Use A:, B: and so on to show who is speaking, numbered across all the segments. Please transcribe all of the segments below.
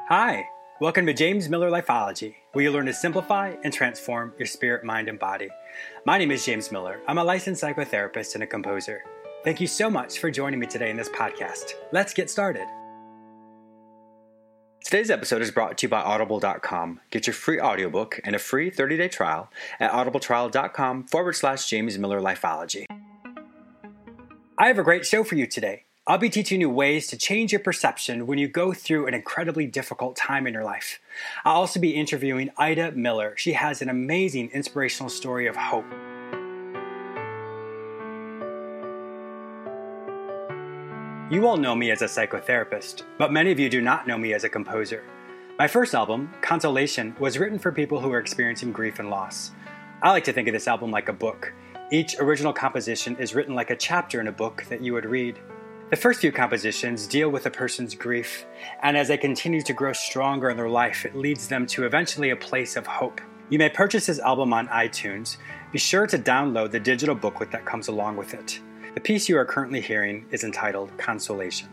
A: Hi, welcome to James Miller Lifeology, where you learn to simplify and transform your spirit, mind, and body. My name is James Miller. I'm a licensed psychotherapist and a composer. Thank you so much for joining me today in this podcast. Let's get started. Today's episode is brought to you by Audible.com. Get your free audiobook and a free 30-day trial at audibletrial.com/James Miller Lifeology. I have a great show for you today. I'll be teaching you ways to change your perception when you go through an incredibly difficult time in your life. I'll also be interviewing Ida Miller. She has an amazing inspirational story of hope. You all know me as a psychotherapist, but many of you do not know me as a composer. My first album, Consolation, was written for people who are experiencing grief and loss. I like to think of this album like a book. Each original composition is written like a chapter in a book that you would read. The first few compositions deal with a person's grief, and as they continue to grow stronger in their life, it leads them to eventually a place of hope. You may purchase this album on iTunes. Be sure to download the digital booklet that comes along with it. The piece you are currently hearing is entitled Consolation.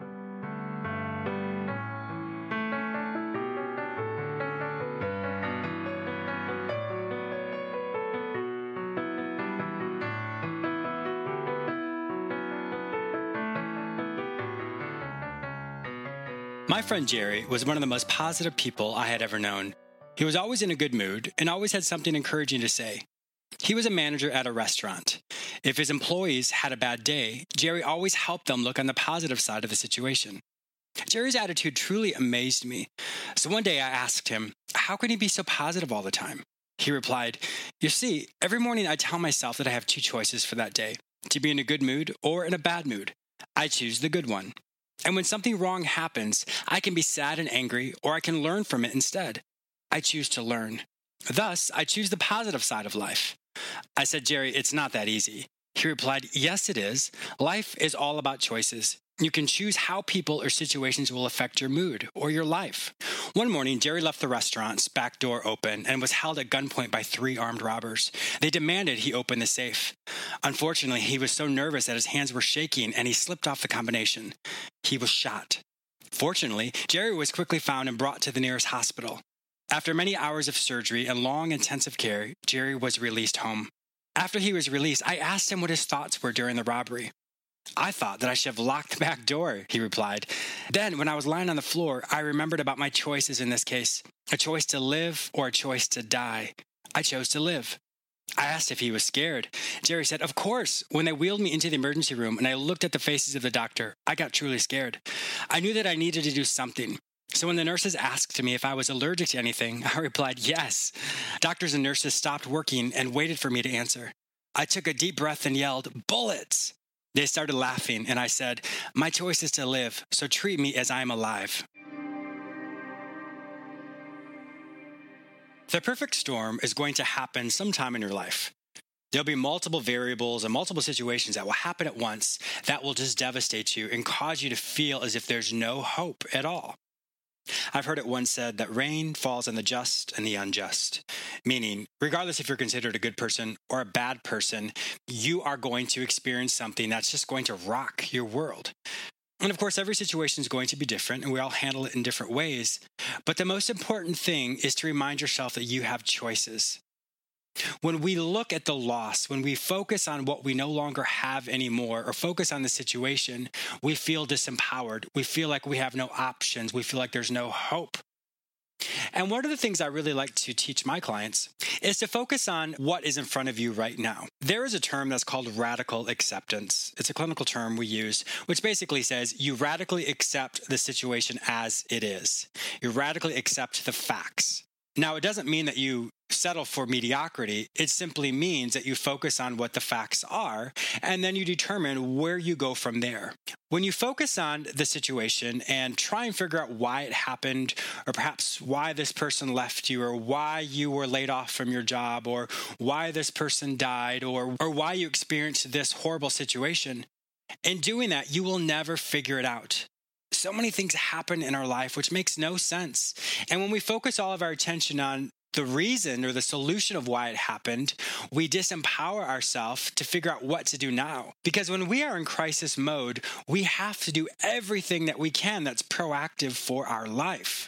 A: My friend Jerry was one of the most positive people I had ever known. He was always in a good mood and always had something encouraging to say. He was a manager at a restaurant. If his employees had a bad day, Jerry always helped them look on the positive side of the situation. Jerry's attitude truly amazed me. So one day I asked him, how can he be so positive all the time? He replied, you see, every morning I tell myself that I have two choices for that day, to be in a good mood or in a bad mood. I choose the good one. And when something wrong happens, I can be sad and angry, or I can learn from it instead. I choose to learn. Thus, I choose the positive side of life. I said, Jerry, it's not that easy. He replied, yes, it is. Life is all about choices. You can choose how people or situations will affect your mood or your life. One morning, Jerry left the restaurant's back door open and was held at gunpoint by 3 armed robbers. They demanded he open the safe. Unfortunately, he was so nervous that his hands were shaking and he slipped off the combination. He was shot. Fortunately, Jerry was quickly found and brought to the nearest hospital. After many hours of surgery and long intensive care, Jerry was released home. After he was released, I asked him what his thoughts were during the robbery. I thought that I should have locked the back door, he replied. Then, when I was lying on the floor, I remembered about my choices in this case. A choice to live or a choice to die. I chose to live. I asked if he was scared. Jerry said, of course. When they wheeled me into the emergency room and I looked at the faces of the doctor, I got truly scared. I knew that I needed to do something. So when the nurses asked me if I was allergic to anything, I replied yes. Doctors and nurses stopped working and waited for me to answer. I took a deep breath and yelled, bullets! They started laughing, and I said, my choice is to live, so treat me as I am alive. The perfect storm is going to happen sometime in your life. There'll be multiple variables and multiple situations that will happen at once that will just devastate you and cause you to feel as if there's no hope at all. I've heard it once said that rain falls on the just and the unjust, meaning regardless if you're considered a good person or a bad person, you are going to experience something that's just going to rock your world. And of course, every situation is going to be different and we all handle it in different ways. But the most important thing is to remind yourself that you have choices. When we look at the loss, when we focus on what we no longer have anymore or focus on the situation, we feel disempowered. We feel like we have no options. We feel like there's no hope. And one of the things I really like to teach my clients is to focus on what is in front of you right now. There is a term that's called radical acceptance. It's a clinical term we use, which basically says you radically accept the situation as it is. You radically accept the facts. Now, it doesn't mean that you settle for mediocrity. It simply means that you focus on what the facts are, and then you determine where you go from there. When you focus on the situation and try and figure out why it happened, or perhaps why this person left you, or why you were laid off from your job, or why this person died, or why you experienced this horrible situation, in doing that, you will never figure it out. So many things happen in our life which makes no sense. And when we focus all of our attention on the reason or the solution of why it happened, we disempower ourselves to figure out what to do now. Because when we are in crisis mode, we have to do everything that we can that's proactive for our life.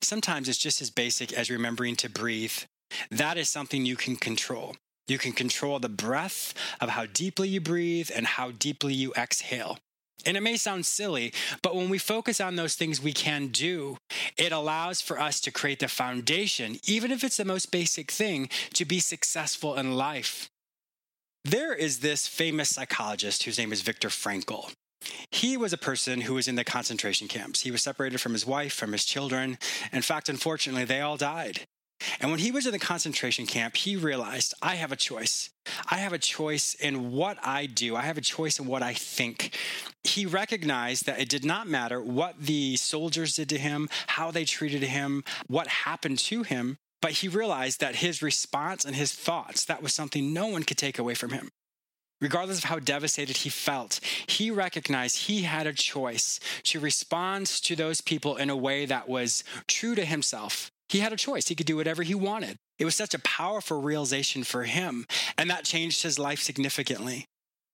A: sometimes it's just as basic as remembering to breathe. That is something you can control. You can control the breath of how deeply you breathe and how deeply you exhale. And it may sound silly, but when we focus on those things we can do, it allows for us to create the foundation, even if it's the most basic thing, to be successful in life. There is this famous psychologist whose name is Viktor Frankl. He was a person who was in the concentration camps. He was separated from his wife, from his children. In fact, unfortunately, they all died. And when he was in the concentration camp, he realized, I have a choice. I have a choice in what I do. I have a choice in what I think. He recognized that it did not matter what the soldiers did to him, how they treated him, what happened to him, but he realized that his response and his thoughts, that was something no one could take away from him. Regardless of how devastated he felt, he recognized he had a choice to respond to those people in a way that was true to himself. He had a choice. He could do whatever he wanted. It was such a powerful realization for him, and that changed his life significantly.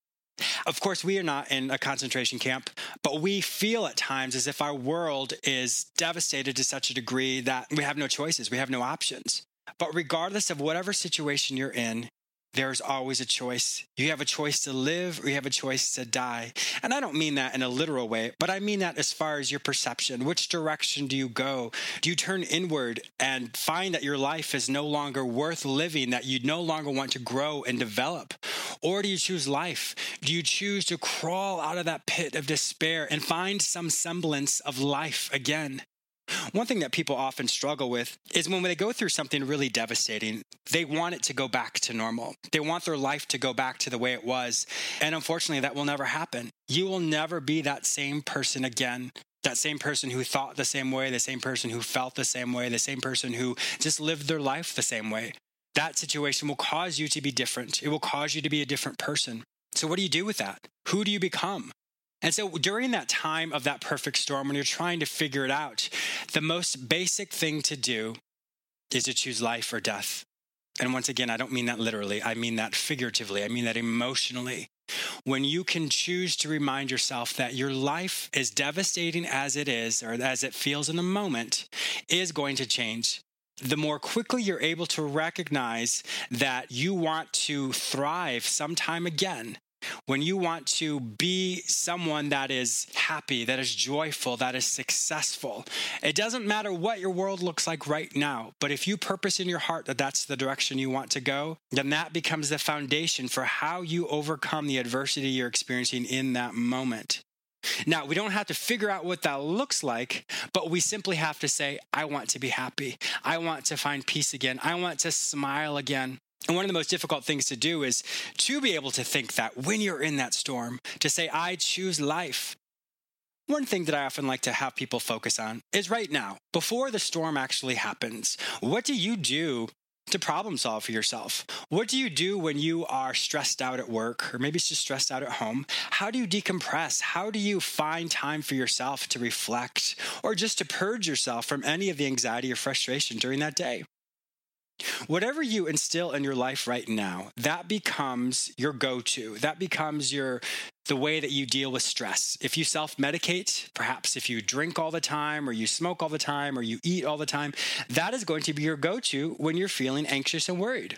A: Of course, we are not in a concentration camp, but we feel at times as if our world is devastated to such a degree that we have no choices, we have no options. But regardless of whatever situation you're in, there's always a choice. You have a choice to live or you have a choice to die. And I don't mean that in a literal way, but I mean that as far as your perception. Which direction do you go? Do you turn inward and find that your life is no longer worth living, that you no longer want to grow and develop? Or do you choose life? Do you choose to crawl out of that pit of despair and find some semblance of life again? One thing that people often struggle with is when they go through something really devastating, they want it to go back to normal. They want their life to go back to the way it was. And unfortunately, that will never happen. You will never be that same person again. That same person who thought the same way, the same person who felt the same way, the same person who just lived their life the same way. That situation will cause you to be different. It will cause you to be a different person. So what do you do with that? Who do you become? And so during that time of that perfect storm, when you're trying to figure it out, the most basic thing to do is to choose life or death. And once again, I don't mean that literally. I mean that figuratively. I mean that emotionally. When you can choose to remind yourself that your life, as devastating as it is, or as it feels in the moment, is going to change. The more quickly you're able to recognize that you want to thrive sometime again, when you want to be someone that is happy, that is joyful, that is successful, it doesn't matter what your world looks like right now. But if you purpose in your heart that that's the direction you want to go, then that becomes the foundation for how you overcome the adversity you're experiencing in that moment. Now, we don't have to figure out what that looks like, but we simply have to say, I want to be happy. I want to find peace again. I want to smile again. And one of the most difficult things to do is to be able to think that when you're in that storm, to say, I choose life. One thing that I often like to have people focus on is right now, before the storm actually happens, what do you do to problem solve for yourself? What do you do when you are stressed out at work, or maybe it's just stressed out at home? How do you decompress? How do you find time for yourself to reflect or just to purge yourself from any of the anxiety or frustration during that day? Whatever you instill in your life right now, that becomes your go-to. That becomes the way that you deal with stress. If you self-medicate, perhaps if you drink all the time, or you smoke all the time, or you eat all the time, that is going to be your go-to when you're feeling anxious and worried.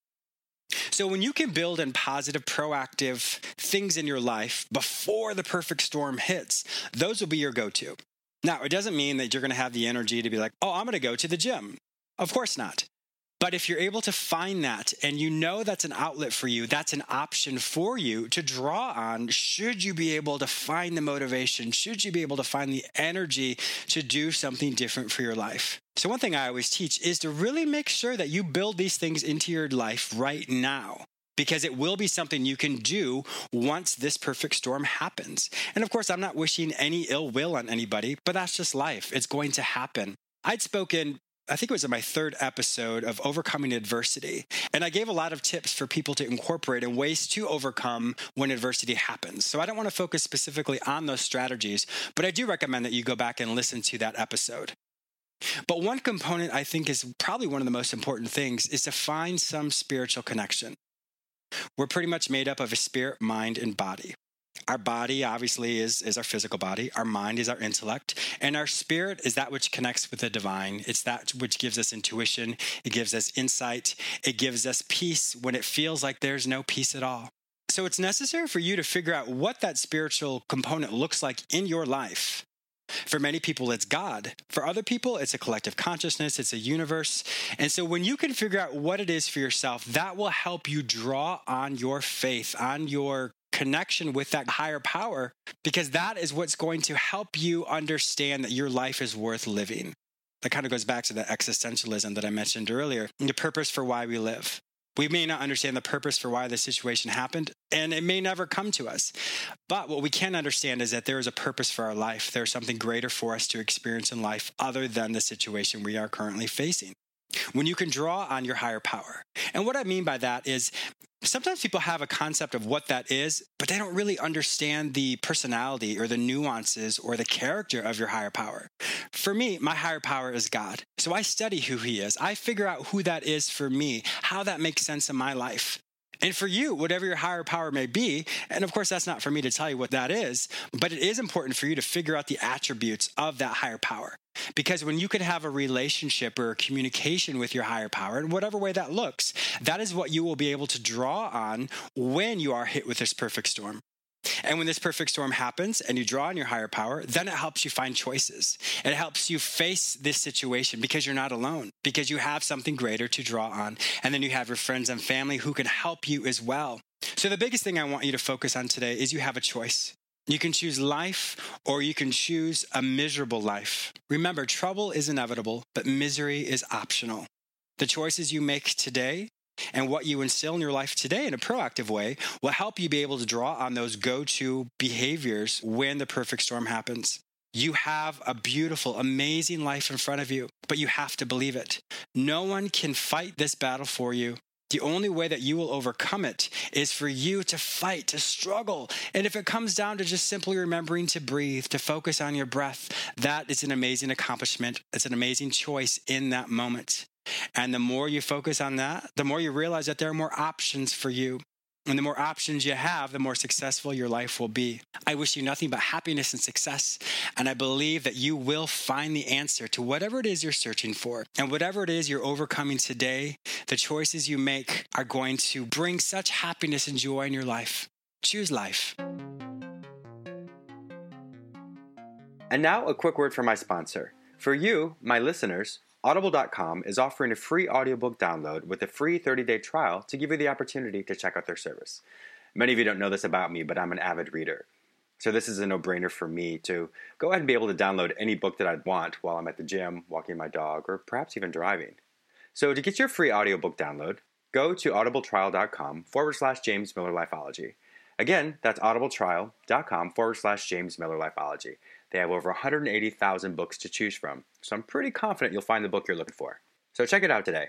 A: So when you can build in positive, proactive things in your life before the perfect storm hits, those will be your go-to. Now, it doesn't mean that you're going to have the energy to be like, oh, I'm going to go to the gym. Of course not. But if you're able to find that and you know that's an outlet for you, that's an option for you to draw on, should you be able to find the motivation, should you be able to find the energy to do something different for your life. So one thing I always teach is to really make sure that you build these things into your life right now, because it will be something you can do once this perfect storm happens. And of course, I'm not wishing any ill will on anybody, but that's just life. It's going to happen. I'd spoken, I think it was in my third episode of Overcoming Adversity. And I gave a lot of tips for people to incorporate and ways to overcome when adversity happens. So I don't want to focus specifically on those strategies, but I do recommend that you go back and listen to that episode. But one component I think is probably one of the most important things is to find some spiritual connection. We're pretty much made up of a spirit, mind, and body. Our body, obviously, is our physical body. Our mind is our intellect. And our spirit is that which connects with the divine. It's that which gives us intuition. It gives us insight. It gives us peace when it feels like there's no peace at all. So it's necessary for you to figure out what that spiritual component looks like in your life. For many people, it's God. For other people, it's a collective consciousness. It's a universe. And so when you can figure out what it is for yourself, that will help you draw on your faith, on your connection with that higher power, because that is what's going to help you understand that your life is worth living. That kind of goes back to the existentialism that I mentioned earlier, the purpose for why we live. We may not understand the purpose for why the situation happened, and it may never come to us. But what we can understand is that there is a purpose for our life. There's something greater for us to experience in life other than the situation we are currently facing. When you can draw on your higher power. And what I mean by that is sometimes people have a concept of what that is, but they don't really understand the personality or the nuances or the character of your higher power. For me, my higher power is God. So I study who he is. I figure out who that is for me, how that makes sense in my life. And for you, whatever your higher power may be, and of course, that's not for me to tell you what that is, but it is important for you to figure out the attributes of that higher power. Because when you can have a relationship or a communication with your higher power, in whatever way that looks, that is what you will be able to draw on when you are hit with this perfect storm. And when this perfect storm happens and you draw on your higher power, then it helps you find choices. It helps you face this situation because you're not alone, because you have something greater to draw on. And then you have your friends and family who can help you as well. So the biggest thing I want you to focus on today is you have a choice. You can choose life or you can choose a miserable life. Remember, trouble is inevitable, but misery is optional. The choices you make today and what you instill in your life today in a proactive way will help you be able to draw on those go-to behaviors when the perfect storm happens. You have a beautiful, amazing life in front of you, but you have to believe it. No one can fight this battle for you. The only way that you will overcome it is for you to fight, to struggle. And if it comes down to just simply remembering to breathe, to focus on your breath, that is an amazing accomplishment. It's an amazing choice in that moment. And the more you focus on that, the more you realize that there are more options for you. And the more options you have, the more successful your life will be. I wish you nothing but happiness and success. And I believe that you will find the answer to whatever it is you're searching for. And whatever it is you're overcoming today, the choices you make are going to bring such happiness and joy in your life. Choose life.
B: And now a quick word from my sponsor. For you, my listeners, Audible.com is offering a free audiobook download with a free 30-day trial to give you the opportunity to check out their service. Many of you don't know this about me, but I'm an avid reader. So this is a no-brainer for me to go ahead and be able to download any book that I'd want while I'm at the gym, walking my dog, or perhaps even driving. So to get your free audiobook download, go to audibletrial.com/James Miller Lifeology. Again, that's audibletrial.com/James Miller Lifeology. They have over 180,000 books to choose from, so I'm pretty confident you'll find the book you're looking for. So check it out today.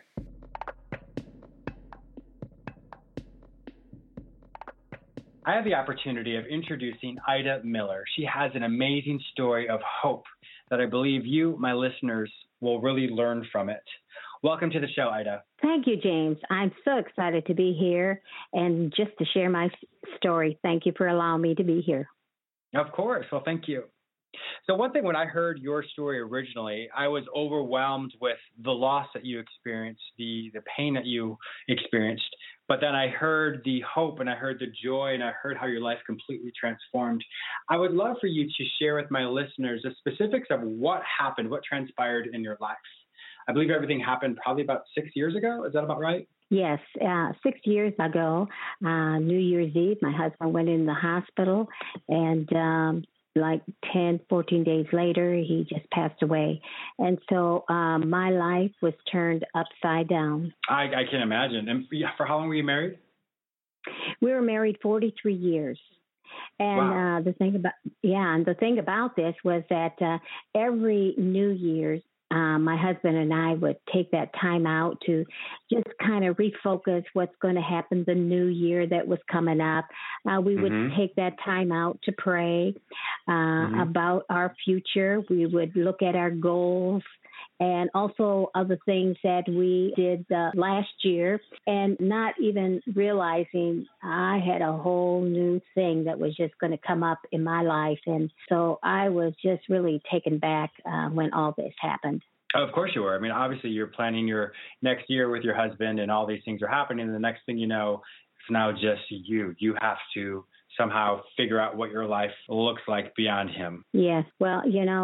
A: I have the opportunity of introducing Ida Miller. She has an amazing story of hope that I believe you, my listeners, will really learn from it. Welcome to the show, Ida.
C: Thank you, James. I'm so excited to be here and just to share my story. Thank you for allowing me to be here.
A: Of course. Well, thank you. So one thing, when I heard your story originally, I was overwhelmed with the loss that you experienced, the pain that you experienced. But then I heard the hope and I heard the joy and I heard how your life completely transformed. I would love for you to share with my listeners the specifics of what happened, what transpired in your life. I believe everything happened probably about 6 years ago. Is that about right?
C: Yes, 6 years ago, New Year's Eve, my husband went in the hospital and like 10, 14 days later, he just passed away. And so my life was turned upside down.
A: I can imagine. And for how long were you married?
C: We were married 43 years. And
A: wow.
C: The thing about this was that every New Year's, my husband and I would take that time out to just kind of refocus what's going to happen the new year that was coming up. We would take that time out to pray about our future. We would look at our goals and also other things that we did last year, and not even realizing I had a whole new thing that was just going to come up in my life. And so I was just really taken back when all this happened.
A: Of course you were. I mean, obviously you're planning your next year with your husband and all these things are happening. And the next thing you know, it's now just you. You have to somehow figure out what your life looks like beyond him.
C: Yes. Well,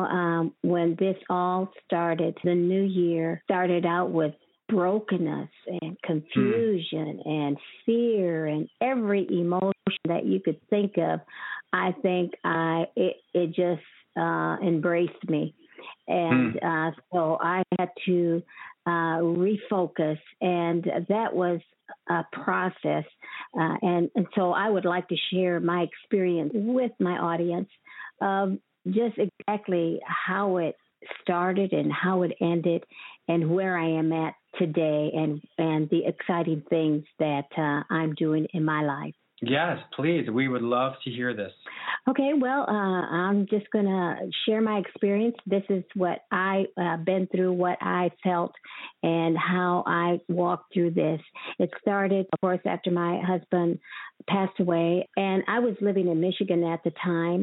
C: when this all started, the new year started out with brokenness and confusion and fear and every emotion that you could think of. I think it just embraced me. And so I had to refocus, and that was a process. And so I would like to share my experience with my audience of just exactly how it started and how it ended and where I am at today and the exciting things that I'm doing in my life.
A: Yes, please. We would love to hear this.
C: Okay, well, I'm just going to share my experience. This is what I've been through, what I felt, and how I walked through this. It started, of course, after my husband passed away, and I was living in Michigan at the time.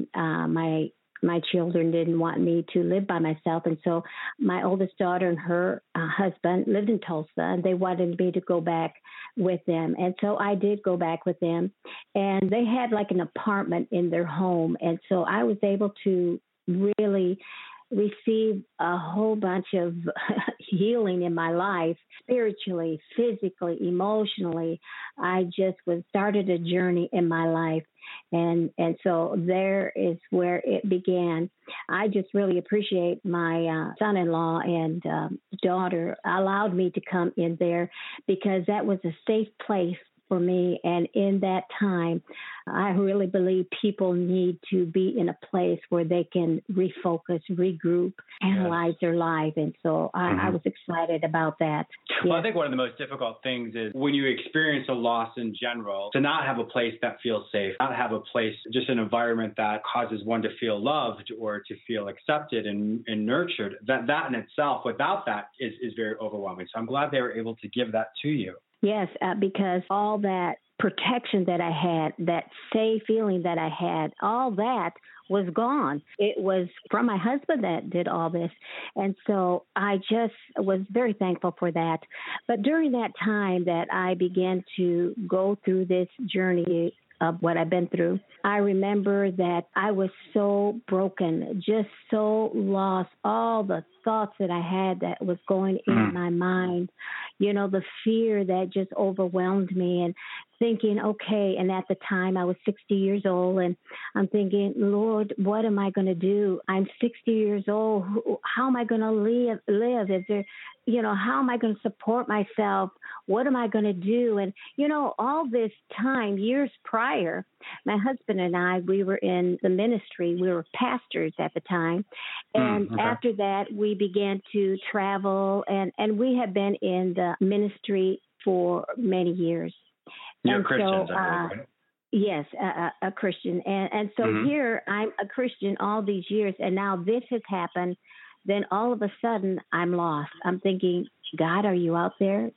C: My children didn't want me to live by myself. And so my oldest daughter and her husband lived in Tulsa, and they wanted me to go back with them. And so I did go back with them. And they had like an apartment in their home. And so I was able to really receive a whole bunch of healing in my life, spiritually, physically, emotionally. I just started a journey in my life. And so there is where it began. I just really appreciate my son-in-law and daughter allowed me to come in there because that was a safe place for me. And in that time, I really believe people need to be in a place where they can refocus, regroup, analyze their life. And so I was excited about that.
A: Well, I think one of the most difficult things is when you experience a loss in general, to not have a place that feels safe, not have a place, just an environment that causes one to feel loved or to feel accepted and nurtured, that in itself, without that, is very overwhelming. So I'm glad they were able to give that to you.
C: Yes, because all that protection that I had, that safe feeling that I had, all that was gone. It was from my husband that did all this. And so I just was very thankful for that. But during that time that I began to go through this journey of what I've been through, I remember that I was so broken, just so lost. All the thoughts that I had that was going in my mind, the fear that just overwhelmed me, and thinking, okay, and at the time I was 60 years old, and I'm thinking, Lord, what am I going to do? I'm 60 years old. How am I going to live? Is there, how am I going to support myself? What am I going to do? And, all this time, years prior, my husband and I, we were in the ministry. We were pastors at the time. And after that, we began to travel, and we have been in the ministry for many years.
A: You're Christians, I believe, right?
C: Yes, a Christian. And so here I'm a Christian all these years, and now this has happened. Then all of a sudden I'm lost. I'm thinking, God, are you out there?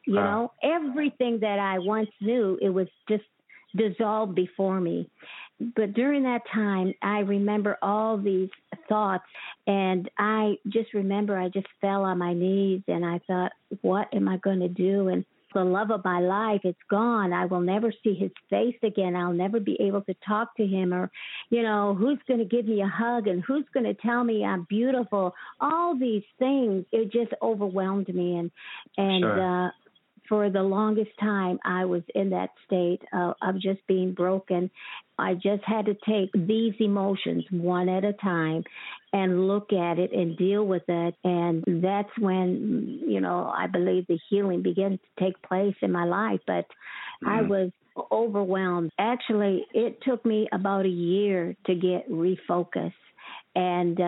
C: Everything that I once knew, it was just dissolved before me. But during that time, I remember all these thoughts, and I just remember I just fell on my knees, and I thought, what am I going to do? And the love of my life, it's gone. I will never see his face again. I'll never be able to talk to him, or, who's going to give me a hug, and who's going to tell me I'm beautiful? All these things, it just overwhelmed me. And for the longest time, I was in that state of just being broken. I just had to take these emotions one at a time and look at it and deal with it. And that's when, I believe the healing began to take place in my life. But I was overwhelmed. Actually, it took me about a year to get refocused. And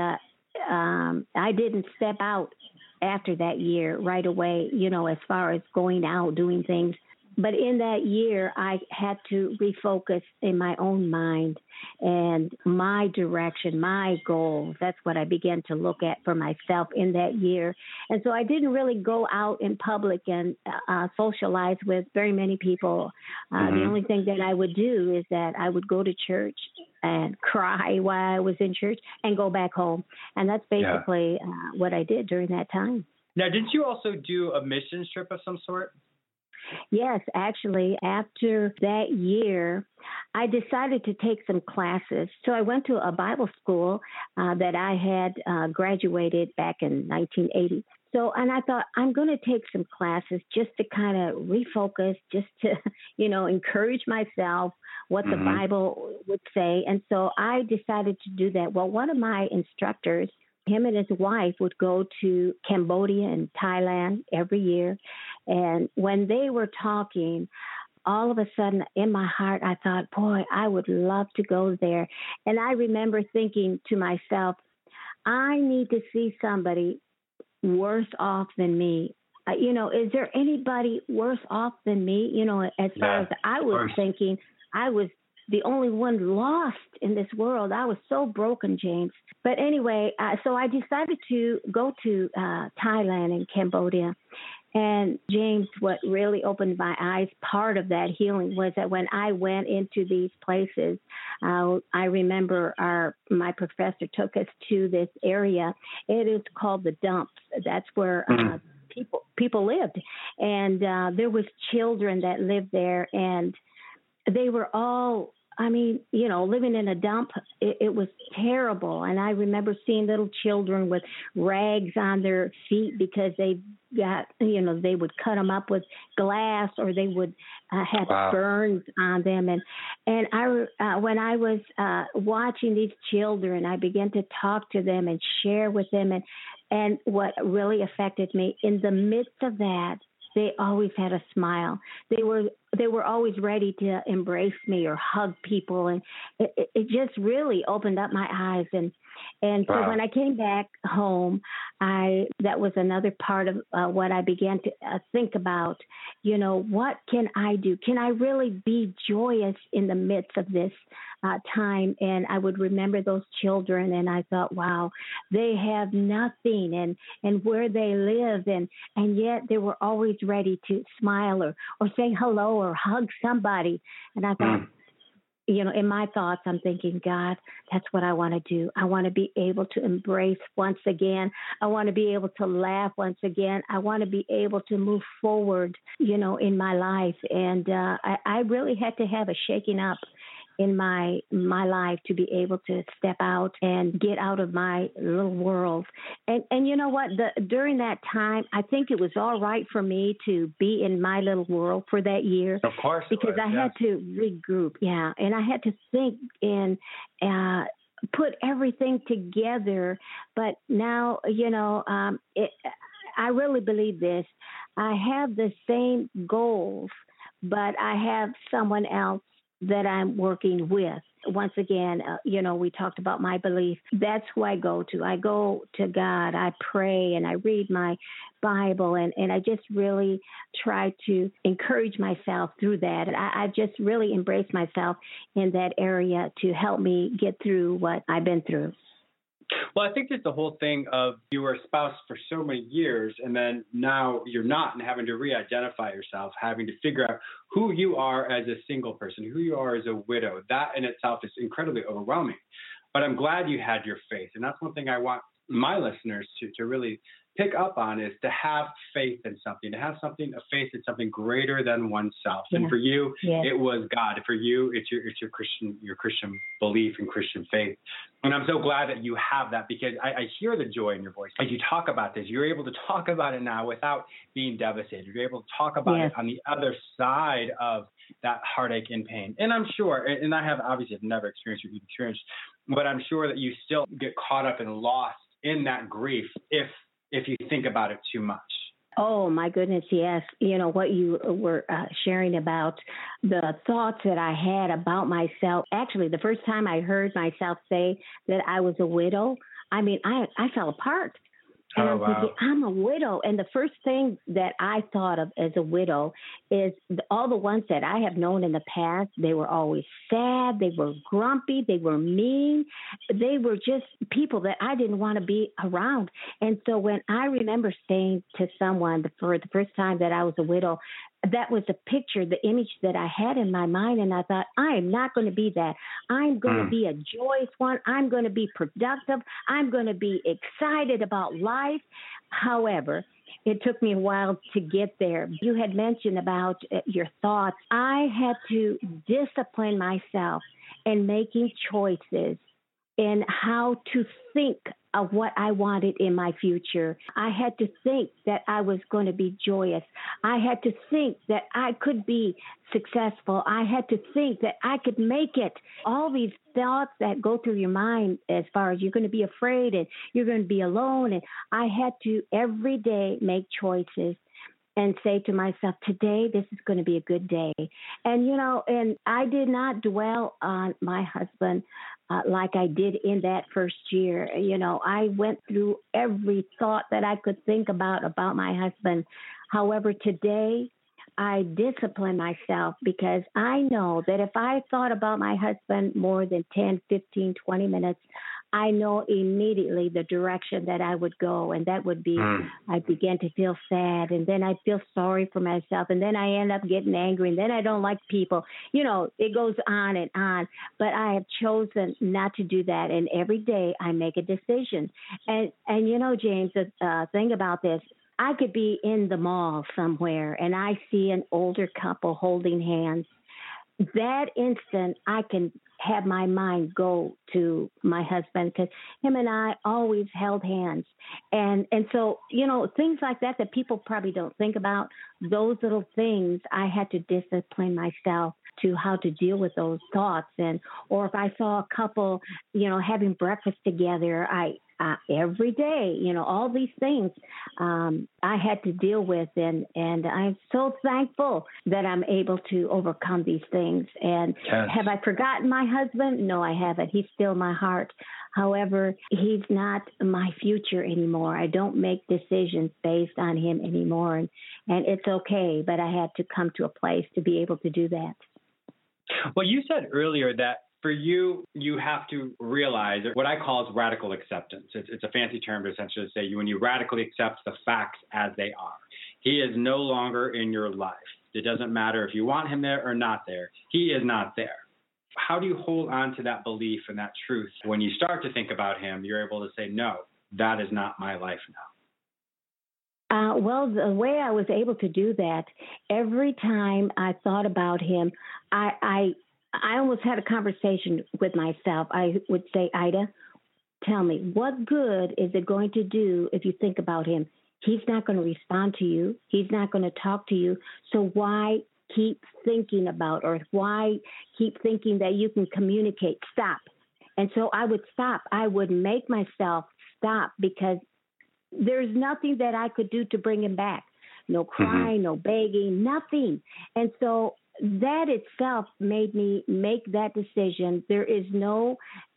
C: I didn't step out after that year right away, as far as going out, doing things. But in that year, I had to refocus in my own mind and my direction, my goals. That's what I began to look at for myself in that year. And so I didn't really go out in public and socialize with very many people. The only thing that I would do is that I would go to church and cry while I was in church and go back home. And that's basically what I did during that time.
A: Now, didn't you also do a mission trip of some sort?
C: Yes, actually, after that year, I decided to take some classes. So I went to a Bible school that I had graduated back in 1980. So, and I thought, I'm going to take some classes just to kind of refocus, just to, encourage myself what the Bible would say. And so I decided to do that. Well, one of my instructors, him and his wife would go to Cambodia and Thailand every year. And when they were talking, all of a sudden in my heart, I thought, boy, I would love to go there. And I remember thinking to myself, I need to see somebody worse off than me. Is there anybody worse off than me? As far as I was thinking, I was the only one lost in this world. I was so broken, James. But anyway, so I decided to go to Thailand and Cambodia. And James, what really opened my eyes, part of that healing was that when I went into these places, I remember my professor took us to this area. It is called the dumps. That's where people lived. And there was children that lived there, and they were all, living in a dump. It was terrible. And I remember seeing little children with rags on their feet because they got, they would cut them up with glass, or they would have burns on them. And when I was watching these children, I began to talk to them and share with them. And what really affected me, in the midst of that, they always had a smile. They were always ready to embrace me or hug people, and it just really opened up my eyes. And so when I came back home, that was another part of what I began to think about. What can I do? Can I really be joyous in the midst of this time? And I would remember those children, and I thought, wow, they have nothing, and where they live, and yet they were always ready to smile or say hello or hug somebody. And I thought, in my thoughts, I'm thinking, God, that's what I want to do. I want to be able to embrace once again. I want to be able to laugh once again. I want to be able to move forward, in my life. And I really had to have a shaking up in my life to be able to step out and get out of my little world. And you know what? During that time, I think it was all right for me to be in my little world for that year.
A: Of course.
C: Because I had to regroup. Yeah. And I had to think and put everything together. But now, I really believe this. I have the same goals, but I have someone else that I'm working with. Once again, we talked about my belief. That's who I go to. I go to God. I pray and I read my Bible, and I just really try to encourage myself through that. I just really embraced myself in that area to help me get through what I've been through.
A: Well, I think there's the whole thing of you were a spouse for so many years, and then now you're not, and having to re-identify yourself, having to figure out who you are as a single person, who you are as a widow. That in itself is incredibly overwhelming. But I'm glad you had your faith. And that's one thing I want my listeners to really pick up on, is to have faith in something, to have a faith in something greater than oneself. Yeah. And for you, it was God. For you, it's your Christian belief and Christian faith. And I'm so glad that you have that, because I hear the joy in your voice as you talk about this. You're able to talk about it now without being devastated. You're able to talk about it on the other side of that heartache and pain. And I'm sure, and I have obviously never experienced what you've experienced, but I'm sure that you still get caught up and lost in that grief if you think about it too much.
C: Oh, my goodness, yes. What you were sharing about the thoughts that I had about myself. Actually, the first time I heard myself say that I was a widow, I fell apart. And
D: Oh,
C: I'm thinking,
D: wow.
C: I'm a widow. And the first thing that I thought of as a widow is all the ones that I have known in the past, they were always sad, they were grumpy, they were mean, they were just people that I didn't want to be around. And so when I remember saying to someone for the first time that I was a widow, that was the picture, the image that I had in my mind. And I thought, I am not going to be that. I'm going to
D: Mm.
C: be a joyous one. I'm going to be productive. I'm going to be excited about life. However, it took me a while to get there. You had mentioned about your thoughts. I had to discipline myself in making choices in how to think of what I wanted in my future. I had to think that I was going to be joyous. I had to think that I could be successful. I had to think that I could make it. All these thoughts that go through your mind as far as you're going to be afraid and you're going to be alone. And I had to every day make choices and say to myself, today, this is going to be a good day. And, and I did not dwell on my husband like I did in that first year. I went through every thought that I could think about my husband. However, today, I discipline myself because I know that if I thought about my husband more than 10, 15, 20 minutes, I know immediately the direction that I would go. And that would be, I began to feel sad. And then I feel sorry for myself. And then I end up getting angry. And then I don't like people. It goes on and on. But I have chosen not to do that. And every day I make a decision. And James, the thing about this, I could be in the mall somewhere and I see an older couple holding hands. That instant, I can have my mind go to my husband because him and I always held hands. And so, things like that people probably don't think about, those little things, I had to discipline myself to how to deal with those thoughts. Or if I saw a couple, having breakfast together, every day, all these things I had to deal with. And I'm so thankful that I'm able to overcome these things. And
D: Yes.
C: Have I forgotten my husband? No, I haven't. He's still my heart. However, he's not my future anymore. I don't make decisions based on him anymore. And it's okay, but I had to come to a place to be able to do that.
D: Well, you said earlier that for you, you have to realize what I call is radical acceptance. It's a fancy term to essentially say when you radically accept the facts as they are. He is no longer in your life. It doesn't matter if you want him there or not there. He is not there. How do you hold on to that belief and that truth? When you start to think about him, you're able to say, no, that is not my life now.
C: Well, the way I was able to do that, every time I thought about him, I almost had a conversation with myself. I would say, Ida, tell me, what good is it going to do if you think about him? He's not going to respond to you. He's not going to talk to you. So why keep thinking about, or why keep thinking that you can communicate? Stop. And so I would stop. I would make myself stop because there's nothing that I could do to bring him back. No crying, no begging, nothing. And so that itself made me make that decision. There is no,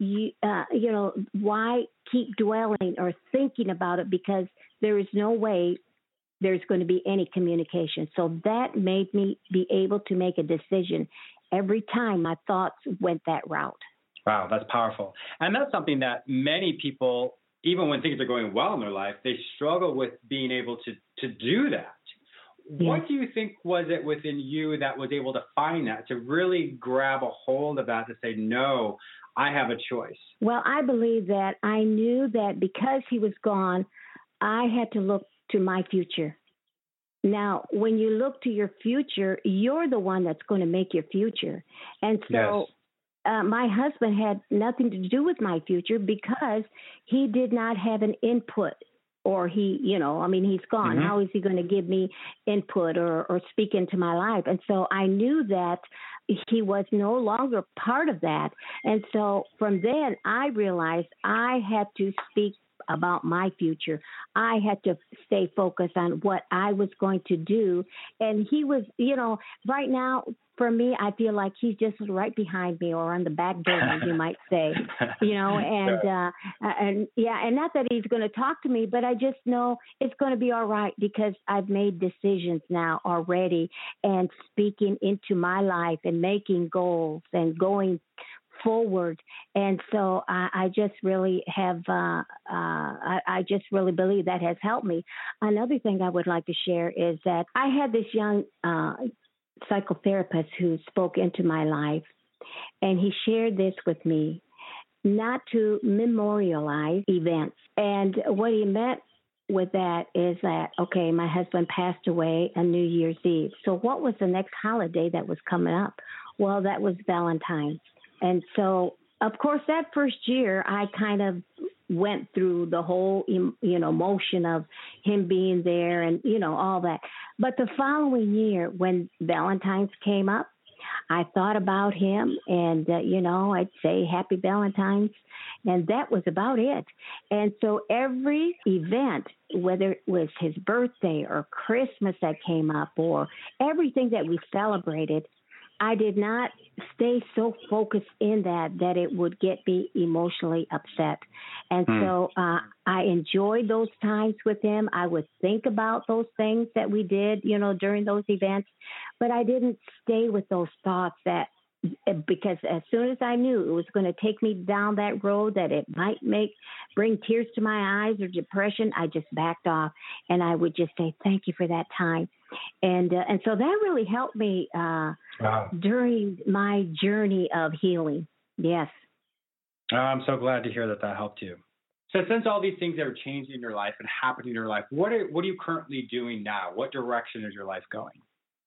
C: why keep dwelling or thinking about it, because there is no way there's going to be any communication. So that made me be able to make a decision every time my thoughts went that route.
D: Wow, that's powerful. And that's something that many people, even when things are going well in their life, they struggle with being able to do that. Yes. What do you think was it within you that was able to find that, to really grab a hold of that, to say, no, I have a choice?
C: Well, I believe that I knew that because he was gone, I had to look to my future. Now, when you look to your future, you're the one that's going to make your future. And so my husband had nothing to do with my future because he did not have an input, or he's gone. How is he going to give me input or speak into my life? And so I knew that he was no longer part of that. And so from then I realized I had to speak about my future. I had to stay focused on what I was going to do. And he was, right now, for me, I feel like he's just right behind me or on the back burner, you might say, and not that he's going to talk to me, but I just know it's going to be all right because I've made decisions now already and speaking into my life and making goals and going forward. And so I just really have, I just really believe that has helped me. Another thing I would like to share is that I had this young psychotherapist who spoke into my life, and he shared this with me, not to memorialize events. And what he meant with that is that, okay, my husband passed away on New Year's Eve. So what was the next holiday that was coming up? Well, that was Valentine's. And so, of course, that first year, I kind of went through the whole, motion of him being there and, all that. But the following year, when Valentine's came up, I thought about him and, I'd say Happy Valentine's. And that was about it. And so every event, whether it was his birthday or Christmas that came up or everything that we celebrated, I did not stay so focused in that it would get me emotionally upset. And so I enjoyed those times with him. I would think about those things that we did, during those events, but I didn't stay with those thoughts because as soon as I knew it was going to take me down that road, that it might bring tears to my eyes or depression, I just backed off and I would just say, thank you for that time. And so that really helped me during my journey of healing. Yes.
D: I'm so glad to hear that helped you. So since all these things that are changing in your life and happening in your life, what are you currently doing now? What direction is your life going?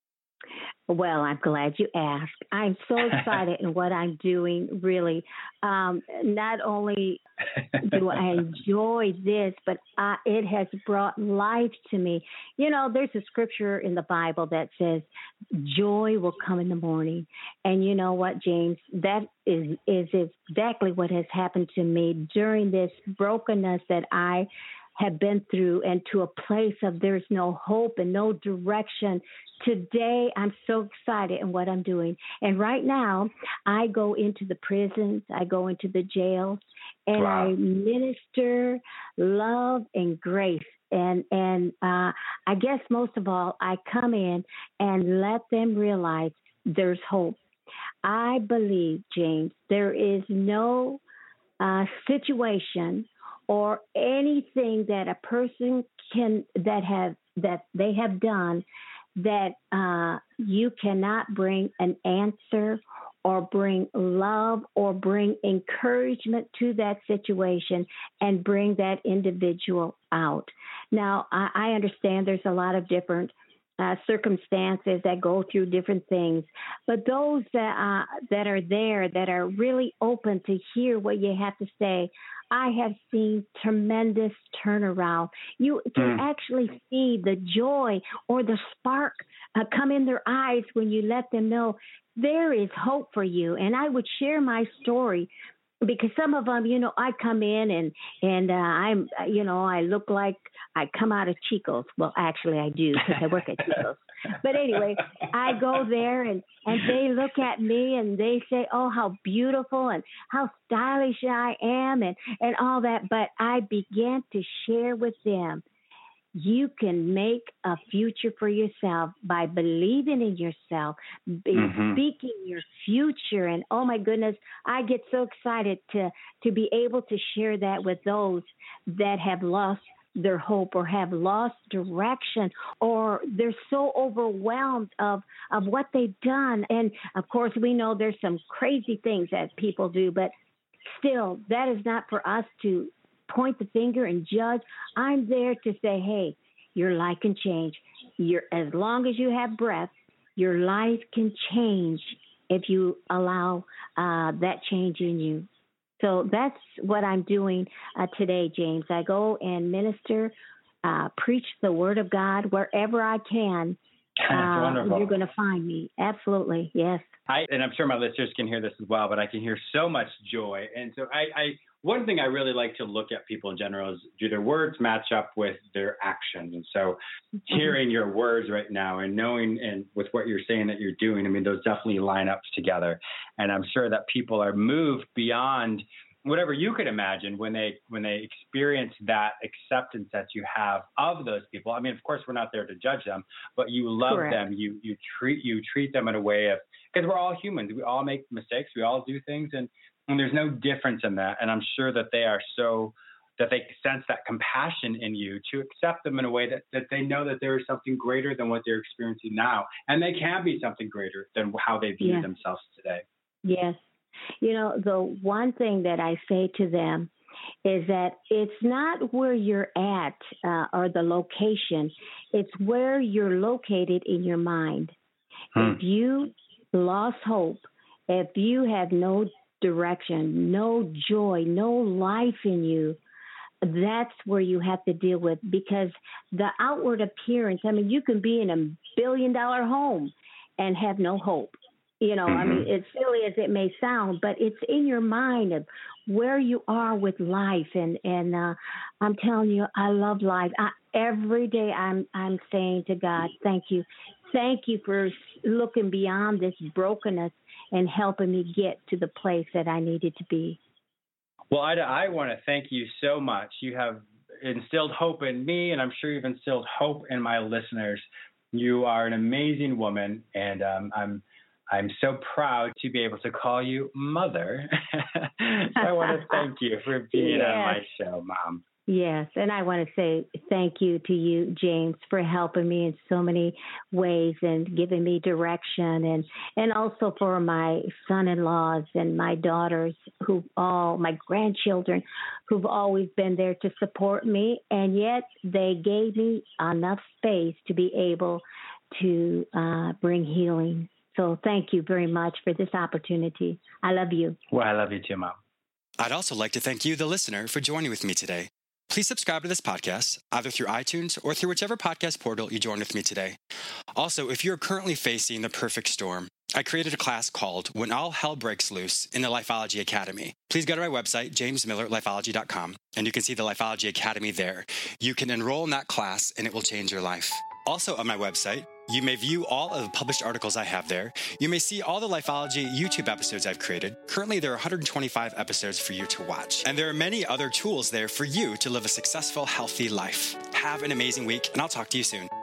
C: Well, I'm glad you asked. I'm so excited in what I'm doing, really. Not only do I enjoy this, but it has brought life to me. There's a scripture in the Bible that says, joy will come in the morning. And you know what, James? That is exactly what has happened to me during this brokenness that I have been through and to a place of there's no hope and no direction. Today, I'm so excited in what I'm doing. And right now, I go into the prisons, I go into the jails, and I minister love and grace. And I guess most of all, I come in and let them realize there's hope. I believe, James, there is no situation or anything that a person that they have done that you cannot bring an answer or bring love or bring encouragement to that situation and bring that individual out. Now, I understand there's a lot of different circumstances that go through different things, but those that are there, that are really open to hear what you have to say, I have seen tremendous turnaround. You can actually see the joy or the spark come in their eyes when you let them know there is hope for you. And I would share my story because some of them, I come in and I'm, I look like I come out of Chico's. Well, actually I do because I work at Chico's. But anyway, I go there and they look at me and they say, oh, how beautiful and how stylish I am and all that. But I began to share with them, you can make a future for yourself by believing in yourself, speaking your future. And oh my goodness, I get so excited to be able to share that with those that have lost their hope or have lost direction or they're so overwhelmed of what they've done. And of course, we know there's some crazy things that people do, but still, that is not for us to point the finger and judge. I'm there to say, hey, your life can change. As long as you have breath, your life can change if you allow that change in you. So that's what I'm doing today, James. I go and minister, preach the word of God wherever I can. You're going to find me. Absolutely. Yes.
D: And I'm sure my listeners can hear this as well, but I can hear so much joy. And so one thing I really like to look at people in general is, do their words match up with their actions? And so hearing your words right now and knowing and with what you're saying that you're doing, I mean, those definitely line up together. And I'm sure that people are moved beyond whatever you could imagine when they experience that acceptance that you have of those people. I mean, of course, we're not there to judge them, but you love
C: Correct.
D: them. You treat them in a way of, because we're all humans. We all make mistakes. We all do things. And there's no difference in that. And I'm sure that they are that they sense that compassion in you to accept them in a way that they know that there is something greater than what they're experiencing now. And they can be something greater than how they view themselves today.
C: Yes. You know, the one thing that I say to them is that it's not where you're at or the location. It's where you're located in your mind. If you lost hope, if you have no direction, no joy, no life in you, that's where you have to deal with, because the outward appearance, I mean, you can be in $1 billion home and have no hope. You know, I mean, as silly as it may sound, but it's in your mind of where you are with life. And I'm telling you, I love life. Every day I'm saying to God, thank you. Thank you for looking beyond this brokenness and helping me get to the place that I needed to be.
D: Well, Ida, I want to thank you so much. You have instilled hope in me, and I'm sure you've instilled hope in my listeners. You are an amazing woman, and I'm so proud to be able to call you Mother. So I want to thank you for being on my show, Mom.
C: Yes, and I want to say thank you to you, James, for helping me in so many ways and giving me direction, and also for my son-in-laws and my daughters, my grandchildren, who've always been there to support me, and yet they gave me enough space to be able to bring healing. So thank you very much for this opportunity. I love you.
D: Well, I love you too, Mom.
A: I'd also like to thank you, the listener, for joining with me today. Please subscribe to this podcast, either through iTunes or through whichever podcast portal you joined with me today. Also, if you're currently facing the perfect storm, I created a class called When All Hell Breaks Loose in the Lifeology Academy. Please go to my website, jamesmillerlifeology.com, and you can see the Lifeology Academy there. You can enroll in that class, and it will change your life. Also on my website, you may view all of the published articles I have there. You may see all the Lifeology YouTube episodes I've created. Currently, there are 125 episodes for you to watch. And there are many other tools there for you to live a successful, healthy life. Have an amazing week, and I'll talk to you soon.